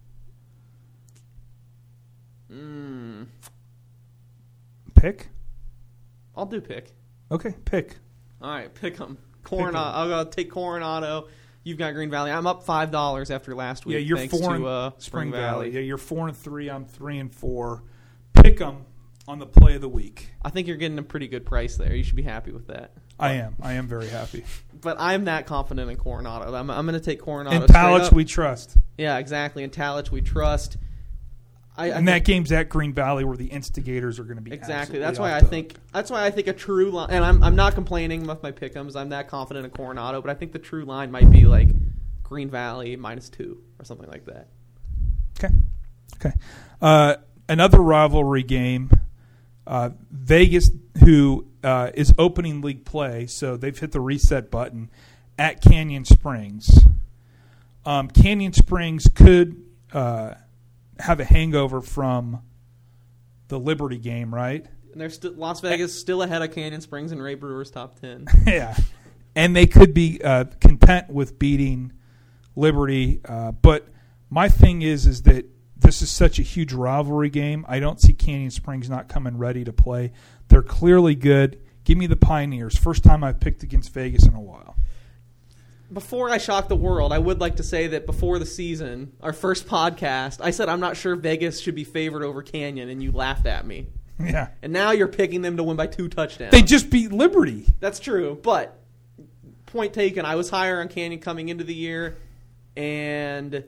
Pick? I'll do pick. Okay, pick. All right, pick them. Coronado. I'll take Coronado. You've got Green Valley. I'm up $5 after last week. Yeah, you're thanks 4 to Spring Valley. Yeah, you're 4-3. I'm 3-4. Pick them on the play of the week. I think you're getting a pretty good price there. You should be happy with that. I am very happy. But I'm that confident in Coronado. I'm going to take Coronado. In Talich, we trust. Yeah, exactly. In Talich, we trust. And that game's at Green Valley, where the instigators are going to be exactly. That's why I think a true line. And I'm not complaining with my pick'ems. I'm that confident in Coronado, but I think the true line might be like Green Valley -2 or something like that. Okay. Another rivalry game. Vegas, who is opening league play, so they've hit the reset button at Canyon Springs. Canyon Springs could have a hangover from the Liberty game, right? And they're Las Vegas still ahead of Canyon Springs in Ray Brewer's top 10. Yeah, and they could be content with beating Liberty. But my thing is that this is such a huge rivalry game. I don't see Canyon Springs not coming ready to play. They're clearly good. Give me the Pioneers. First time I've picked against Vegas in a while. Before I shock the world, I would like to say that before the season, our first podcast, I said I'm not sure Vegas should be favored over Canyon, and you laughed at me. Yeah. And now you're picking them to win by 2 touchdowns. They just beat Liberty. That's true, but point taken. I was higher on Canyon coming into the year, and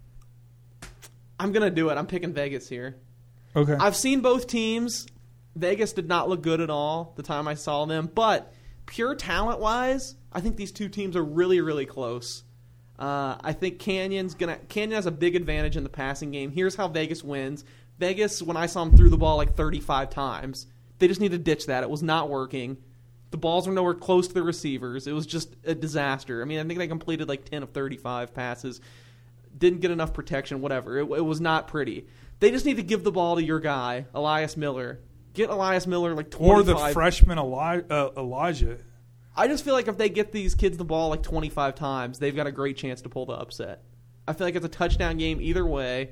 I'm going to do it. I'm picking Vegas here. Okay. I've seen both teams. Vegas did not look good at all the time I saw them, but pure talent-wise, I think these two teams are really, really close. I think Canyon has a big advantage in the passing game. Here's how Vegas wins. Vegas, when I saw them, threw the ball like 35 times. They just need to ditch that. It was not working. The balls were nowhere close to the receivers. It was just a disaster. I mean, I think they completed like 10 of 35 passes. Didn't get enough protection, whatever. It was not pretty. They just need to give the ball to your guy, Elias Miller. Get Elias Miller like 25. Or the freshman Elijah. I just feel like if they get these kids the ball like 25 times, they've got a great chance to pull the upset. I feel like it's a touchdown game either way.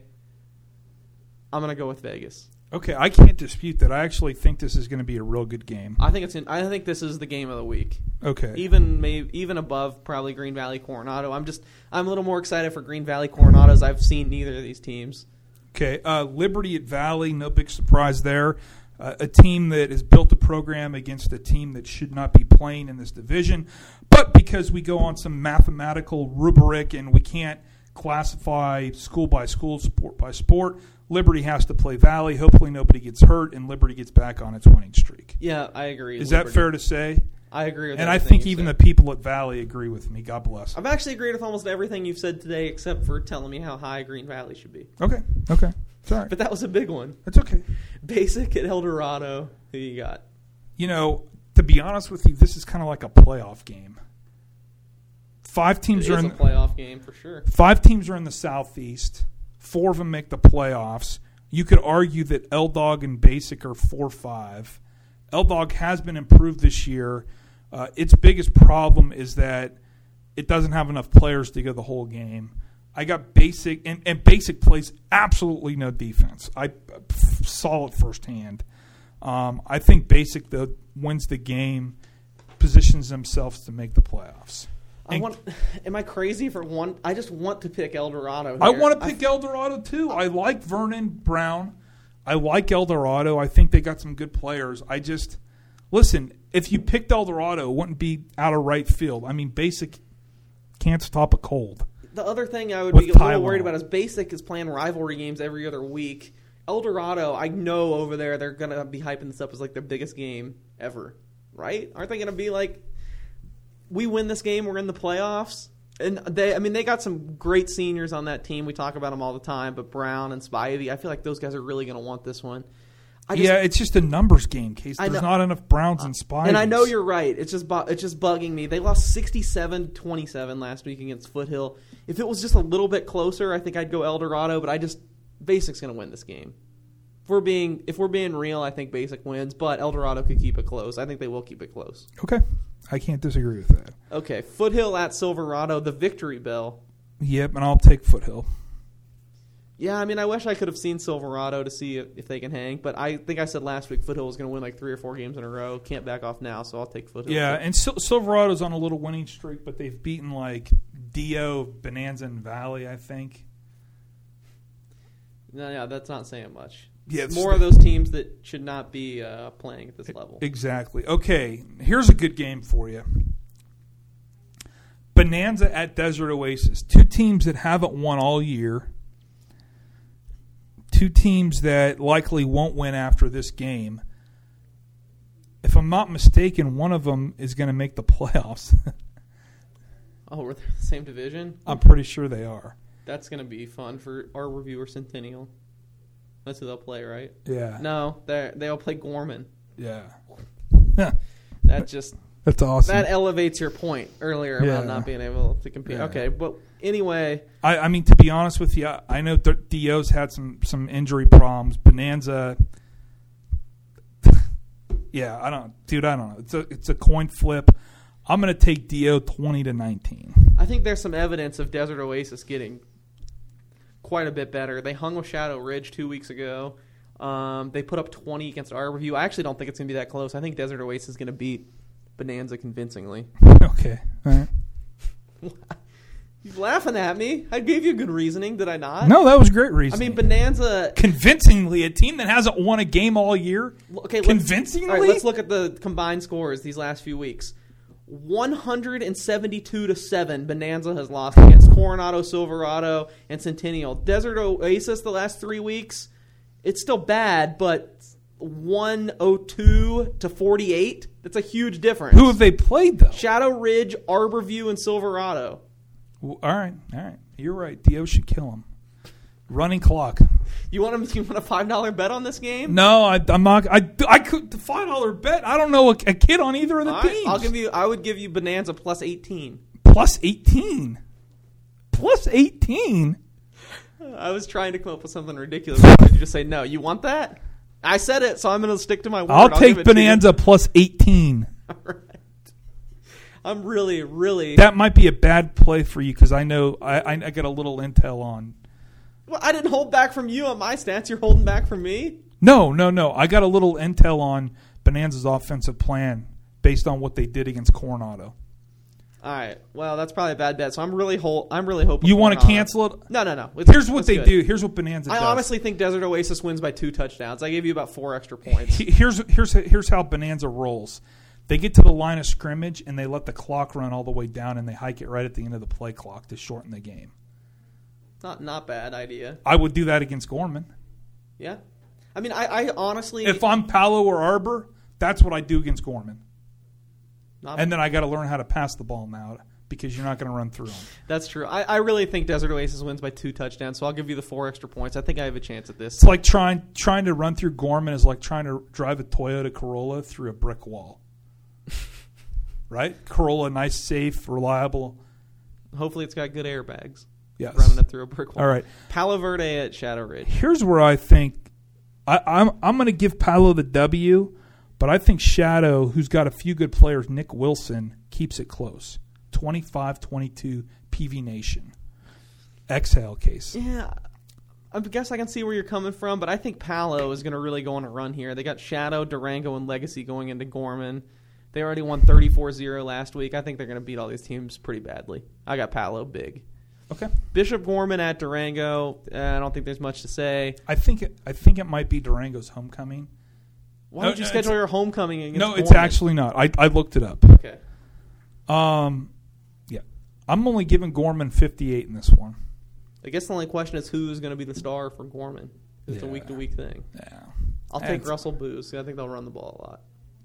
I'm going to go with Vegas. Okay, I can't dispute that. I actually think this is going to be a real good game. I think this is the game of the week. Okay. Even above probably Green Valley Coronado. I'm a little more excited for Green Valley Coronado as I've seen neither of these teams. Okay, Liberty at Valley, no big surprise there. A team that has built a program against a team that should not be playing in this division. But because we go on some mathematical rubric and we can't classify school by school, sport by sport, Liberty has to play Valley. Hopefully nobody gets hurt and Liberty gets back on its winning streak. Yeah, I agree. Is that fair to say? I agree with that. And I think even the people at Valley agree with me. God bless. I've actually agreed with almost everything you've said today except for telling me how high Green Valley should be. Okay. Sorry. But that was a big one. That's okay. Basic at El Dorado. Who you got? You know, to be honest with you, this is kind of like a playoff game. 5 teams are in a playoff game for sure. 5 teams are in the Southeast. 4 of them make the playoffs. You could argue that L-Dog and Basic are 4-5. L-Dog has been improved this year. Its biggest problem is that it doesn't have enough players to go the whole game. I got Basic, and Basic plays absolutely no defense. I saw it firsthand. I think Basic, though, wins the game, positions themselves to make the playoffs. Am I crazy for one? I just want to pick El Dorado here. I want to pick El Dorado, too. I like Vernon Brown. I like El Dorado. I think they got some good players. Listen, if you picked El Dorado, it wouldn't be out of right field. I mean, Basic can't stop a cold. The other thing I would be a little worried about is Basic is playing rivalry games every other week. El Dorado, I know over there they're going to be hyping this up as like their biggest game ever, right? Aren't they going to be like, we win this game, we're in the playoffs? And they got some great seniors on that team. We talk about them all the time, but Brown and Spivey, I feel like those guys are really going to want this one. It's just a numbers game, Case. There's not enough Browns and Spiveys. And I know you're right. It's just bugging me. They lost 67-27 last week against Foothill. If it was just a little bit closer, I think I'd go El Dorado, but Basic's going to win this game. If we're being real, I think Basic wins, but El Dorado could keep it close. I think they will keep it close. Okay. I can't disagree with that. Okay, Foothill at Silverado, the Victory Bell. Yep, and I'll take Foothill. Yeah, I mean, I wish I could have seen Silverado to see if they can hang, but I think I said last week Foothill was going to win like 3 or 4 games in a row. Can't back off now, so I'll take Foothill. Yeah, and Silverado's on a little winning streak, but they've beaten like Dio, Bonanza, and Valley, I think. No, yeah, that's not saying much. Yeah, it's more of those teams that should not be playing at this level. Exactly. Okay, here's a good game for you. Bonanza at Desert Oasis. 2 teams that haven't won all year. 2 teams that likely won't win after this game. If I'm not mistaken, one of them is going to make the playoffs. Oh, we're in the same division? I'm pretty sure they are. That's going to be fun for our reviewer Centennial. That's who they'll play, right? Yeah. No, they'll play Gorman. Yeah. That's awesome. That elevates your point earlier about not being able to compete. Yeah. Okay, but anyway. I mean, to be honest with you, I know Dio's had some injury problems. Bonanza, I don't know. It's a coin flip. I'm going to take Dio 20-19. I think there's some evidence of Desert Oasis getting quite a bit better. They hung with Shadow Ridge 2 weeks ago. They put up 20 against Arborview. I actually don't think it's going to be that close. I think Desert Oasis is going to beat Bonanza convincingly. Okay. All right. You're laughing at me. I gave you good reasoning, did I not? No, that was great reasoning. I mean, Bonanza... Convincingly, a team that hasn't won a game all year? Okay, convincingly? All right, let's look at the combined scores these last few weeks. 172-7 Bonanza has lost against Coronado, Silverado, and Centennial. Desert Oasis the last 3 weeks, it's still bad, but 102-48. That's a huge difference. Who have they played, though? Shadow Ridge, Arborview, and Silverado. All right. You're right. Dio should kill him. Running clock. You want a $5 bet on this game? No, I'm not. I could the $5 bet. I don't know a kid on either of the teams. I would give you Bonanza plus 18. Plus 18. Plus 18. I was trying to come up with something ridiculous. Why did you just say no? You want that? I said it, so I'm going to stick to my word. I'll take Bonanza plus 18. All right. I'm really, really... That might be a bad play for you because I know I got a little intel on... Well, I didn't hold back from you on my stance. You're holding back from me? No. I got a little intel on Bonanza's offensive plan based on what they did against Coronado. All right. Well, that's probably a bad bet. So I'm really hoping... You want to cancel it? No. Here's what they do. Here's what Bonanza does. I honestly think Desert Oasis wins by 2 touchdowns. I gave you about 4 extra points. Here's how Bonanza rolls. They get to the line of scrimmage, and they let the clock run all the way down, and they hike it right at the end of the play clock to shorten the game. Not bad idea. I would do that against Gorman. Yeah. I mean, I honestly... If I'm Palo or Arbor, that's what I do against Gorman. And then I got to learn how to pass the ball now because you're not going to run through them. That's true. I really think Desert Oasis wins by 2 touchdowns, so I'll give you the 4 extra points. I think I have a chance at this. It's like trying to run through Gorman is like trying to drive a Toyota Corolla through a brick wall. Right? Corolla, nice, safe, reliable. Hopefully it's got good airbags. Yes. Running it through a brick wall. All right. Palo Verde at Shadow Ridge. Here's where I think I'm going to give Palo the W, but I think Shadow, who's got a few good players, Nick Wilson, keeps it close. 25-22 PV Nation. Exhale case. Yeah. I guess I can see where you're coming from, but I think Palo is going to really go on a run here. They got Shadow, Durango, and Legacy going into Gorman. They already won 34-0 last week. I think they're going to beat all these teams pretty badly. I got Palo big. Okay. Bishop Gorman at Durango. I don't think there's much to say. I think it might be Durango's homecoming. Why would you schedule your homecoming against No, Gorman? it's actually not. I looked it up. Okay. Yeah. I'm only giving Gorman 58 in this one. I guess the only question is who's going to be the star for Gorman. It's a week-to-week thing. Yeah. I'll take Russell Booze. I think they'll run the ball a lot.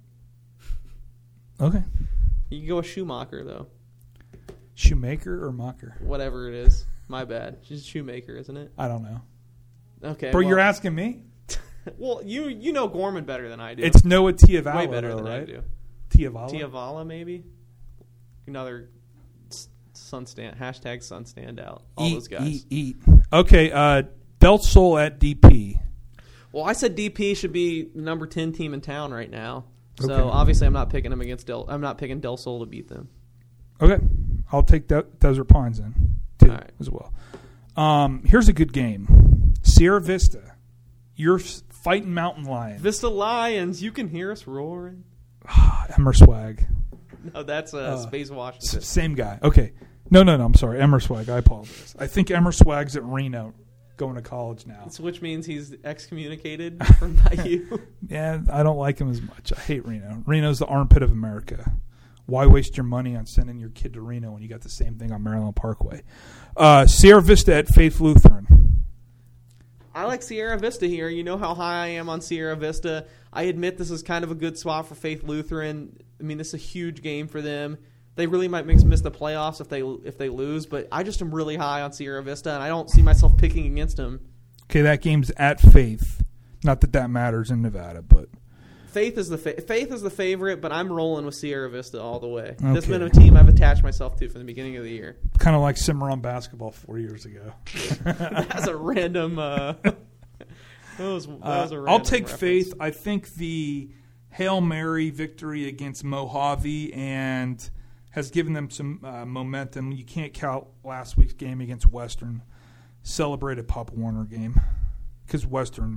Okay. You can go with Schumacher, though. Shoemaker or Mocker? Whatever it is. My bad. She's Shoemaker, isn't it? I don't know. Okay. Bro, you're asking me? Well, you know Gorman better than I do. It's Noah Tiavala, way better than right? I do. Tiavala, maybe? Another sun stand. Hashtag sun stand out. All those guys. Eat. Okay, Del Sol at DP. Well, I said DP should be the number 10 team in town right now. So Okay. obviously I'm not picking them against I'm not picking Del Sol to beat them. Okay. I'll take Desert Pines then, too, All right. as well. Here's a good game. Sierra Vista. You're fighting Mountain Lion. Vista Lions, you can hear us roaring. Emerswag. No, that's Space Washington. Same guy. Okay. No, I'm sorry. Emerswag. I apologize. I think Emerswag's at Reno going to college now. Which means he's excommunicated from IU. Yeah, I don't like him as much. I hate Reno. Reno's the armpit of America. Why waste your money on sending your kid to Reno when you got the same thing on Maryland Parkway? Sierra Vista at Faith Lutheran. I like Sierra Vista here. You know how high I am on Sierra Vista. I admit this is kind of a good spot for Faith Lutheran. I mean, this is a huge game for them. They really might miss the playoffs if they lose, but I just am really high on Sierra Vista, and I don't see myself picking against them. Okay, that game's at Faith. Not that matters in Nevada, but Faith is the favorite, but I'm rolling with Sierra Vista all the way. Okay. This has been a team I've attached myself to from the beginning of the year. kind of like Cimarron basketball 4 years ago. That's a random. That was a random I'll take reference. Faith. I think the Hail Mary victory against Mojave and has given them some momentum. You can't count last week's game against Western. Celebrated Pop Warner game because Western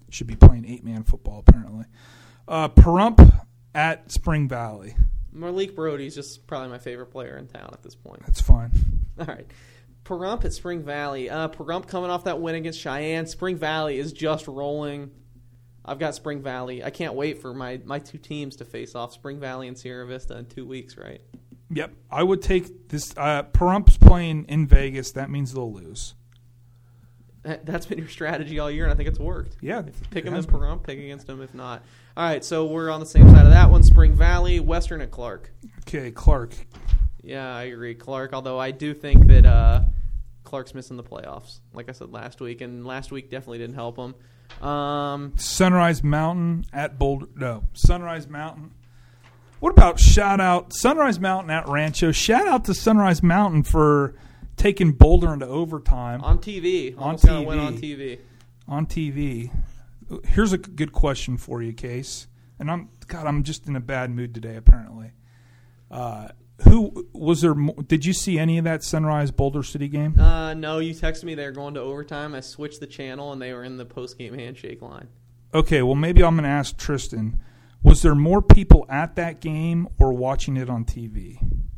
should be playing 8-man football apparently. Pahrump at Spring Valley. Malik Brody's just probably my favorite player in town at this point. That's fine. All right. Pahrump at Spring Valley. Pahrump coming off that win against Cheyenne. Spring Valley is just rolling. I've got Spring Valley. I can't wait for my two teams to face off, Spring Valley and Sierra Vista, in 2 weeks, right? Yep. I would take this. Parump's playing in Vegas. That means they'll lose. That's been your strategy all year, and I think it's worked. Yeah. Pick them in Pahrump, pick against them if not. All right, so we're on the same side of that one. Spring Valley, Western at Clark. Okay, Clark. Yeah, I agree. Clark, although I do think that Clark's missing the playoffs, like I said last week, and last week definitely didn't help them. Sunrise Mountain at Boulder. No, Sunrise Mountain. What about shout out Sunrise Mountain at Rancho? Shout out to Sunrise Mountain for taking Boulder into overtime. On TV. On Almost got a TV. win on TV. On TV. Here's a good question for you, Case. And I'm just in a bad mood today, apparently. Who was there? Did you see any of that Sunrise Boulder City game? No, you texted me they were going to overtime. I switched the channel, and they were in the post-game handshake line. Okay, well, maybe I'm going to ask Tristan. Was there more people at that game or watching it on TV?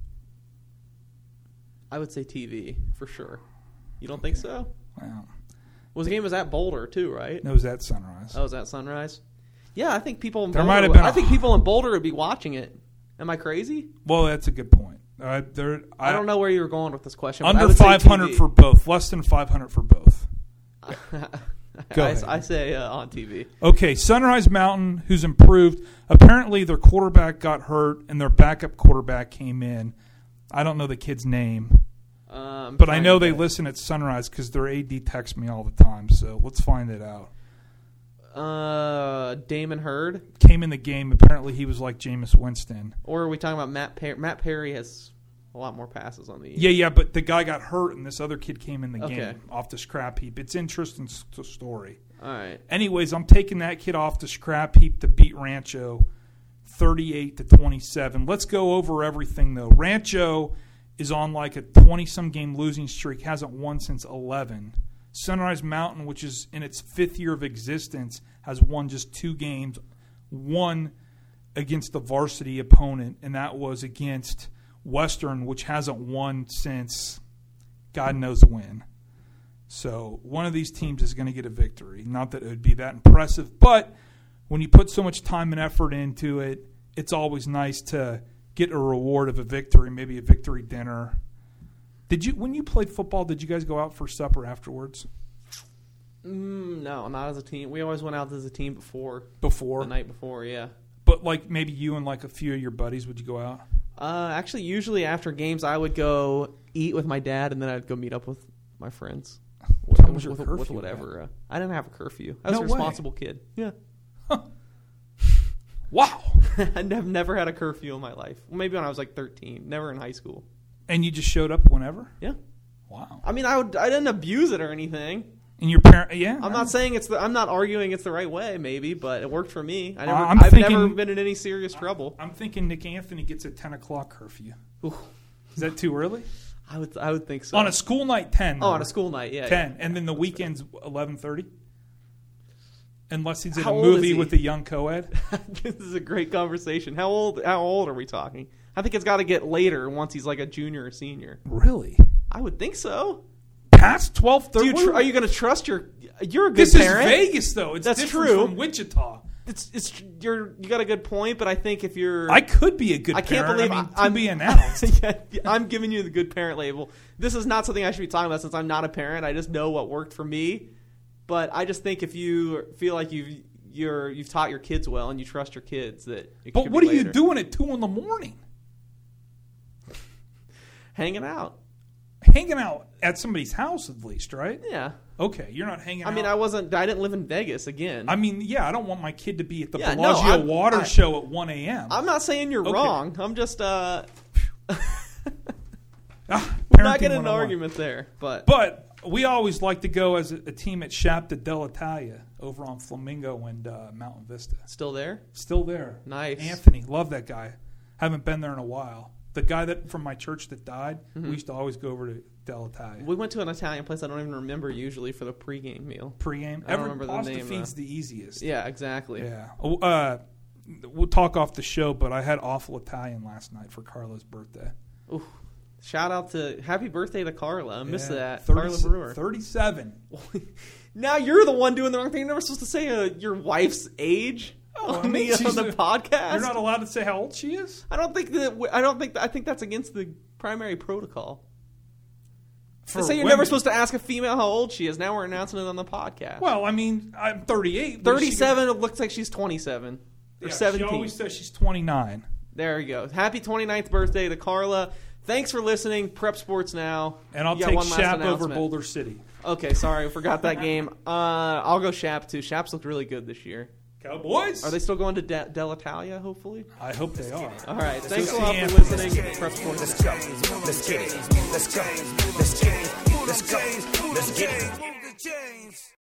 I would say TV, for sure. You don't think so? Wow. Well, the game was at Boulder, too, right? No, it was at Sunrise. Oh, was that Sunrise? Yeah, I think people in There Boulder might have been I think people in Boulder would be watching it. Am I crazy? Well, that's a good point. I don't know where you were going with this question. Under 500 for both. Less than 500 for both. Go ahead. I say on TV. Okay, Sunrise Mountain, who's improved. Apparently their quarterback got hurt and their backup quarterback came in. I don't know the kid's name. But I know they listen at Sunrise because their AD texts me all the time. So let's find it out. Damon Hurd came in the game. Apparently he was like Jameis Winston. Or are we talking about Matt Perry? Matt Perry has a lot more passes on the Yeah, but the guy got hurt and this other kid came in the game off the scrap heap. It's an interesting story. All right. Anyways, I'm taking that kid off the scrap heap to beat Rancho 38-27. Let's go over everything, though. Rancho is on like a 20-some game losing streak, hasn't won since 11. Sunrise Mountain, which is in its 5th year of existence, has won just 2 games. One against the varsity opponent, and that was against Western, which hasn't won since God knows when. So one of these teams is going to get a victory. Not that it would be that impressive, but when you put so much time and effort into it, it's always nice to get a reward of a victory, maybe a victory dinner. When you played football, did you guys go out for supper afterwards? No, not as a team. We always went out as a team before. Before? The night before, yeah. But like maybe you and like a few of your buddies, would you go out? Actually, usually after games, I would go eat with my dad, and then I'd go meet up with my friends. What time was your curfew? With whatever. I didn't have a curfew. I was a responsible kid. Yeah. Huh. Wow. I've never had a curfew in my life. Well, maybe when I was like 13. Never in high school. And you just showed up whenever? Yeah. Wow. I mean, I didn't abuse it or anything. And your parent, yeah. I'm not saying I'm not arguing it's the right way, maybe, but it worked for me. I've never been in any serious trouble. I'm thinking Nick Anthony gets a 10 o'clock curfew. Ooh. Is that too early? I would think so. On a school night, 10. Oh, on a school night, yeah. 10. Yeah. And then the weekend's 11:30? Unless he's in How a old movie is he? with a young co-ed. This is a great conversation. How old are we talking? I think it's got to get later once he's like a junior or senior. Really? I would think so. Past 12:30? Are you going to trust you're a good this parent? This is Vegas, though. It's That's different true. from Wichita. You got a good point, but I think if you're... I could be a good parent. I can't believe I'm be announced. Yeah, I'm giving you the good parent label. This is not something I should be talking about since I'm not a parent. I just know what worked for me. But I just think if you feel like you've taught your kids well and you trust your kids that it But could what be are you later. doing at 2 in the morning? Hanging out. Hanging out at somebody's house at least, right? Yeah. Okay, you're not hanging out. I mean, I didn't live in Vegas again. I mean, yeah, I don't want my kid to be at the Yeah, Bellagio Water Show at 1 a.m. I'm not saying you're Okay. wrong. I'm just we're Parenting not getting an 101. argument there. But we always like to go as a team at Shapta Dell'Italia over on Flamingo and Mountain Vista. Still there? Still there. Nice. Anthony, love that guy. Haven't been there in a while. the guy that from my church that died, we used to always go over to Del Italia. We went to an Italian place I don't even remember usually for the pregame meal. Pre-game? I don't remember the pasta name, feed's the easiest. Yeah, exactly. Yeah. We'll talk off the show, but I had awful Italian last night for Carla's birthday. Ooh. Shout out to happy birthday to Carla. I missed that. 30, Carla Brewer. 37. Now you're the one doing the wrong thing. You're never supposed to say your wife's age on the podcast. You're not allowed to say how old she is? I think that's against the primary protocol. To say you're never supposed to ask a female how old she is. Now we're announcing it on the podcast. Well, I mean, I'm 38. 37, it looks like she's 27. Or 17. She always says she's 29. There you go. Happy 29th birthday to Carla. Thanks for listening. Prep Sports Now. And I'll take Shap over Boulder City. Okay, sorry. I forgot that game. I'll go Shap, too. Shap's looked really good this year. Cowboys? Are they still going to Del Italia, hopefully? I hope they are. All right. Thanks a lot for listening. Prep Sports. Let's go. Let's get it. Let's go. Let's get it. Let's go. Let's get it.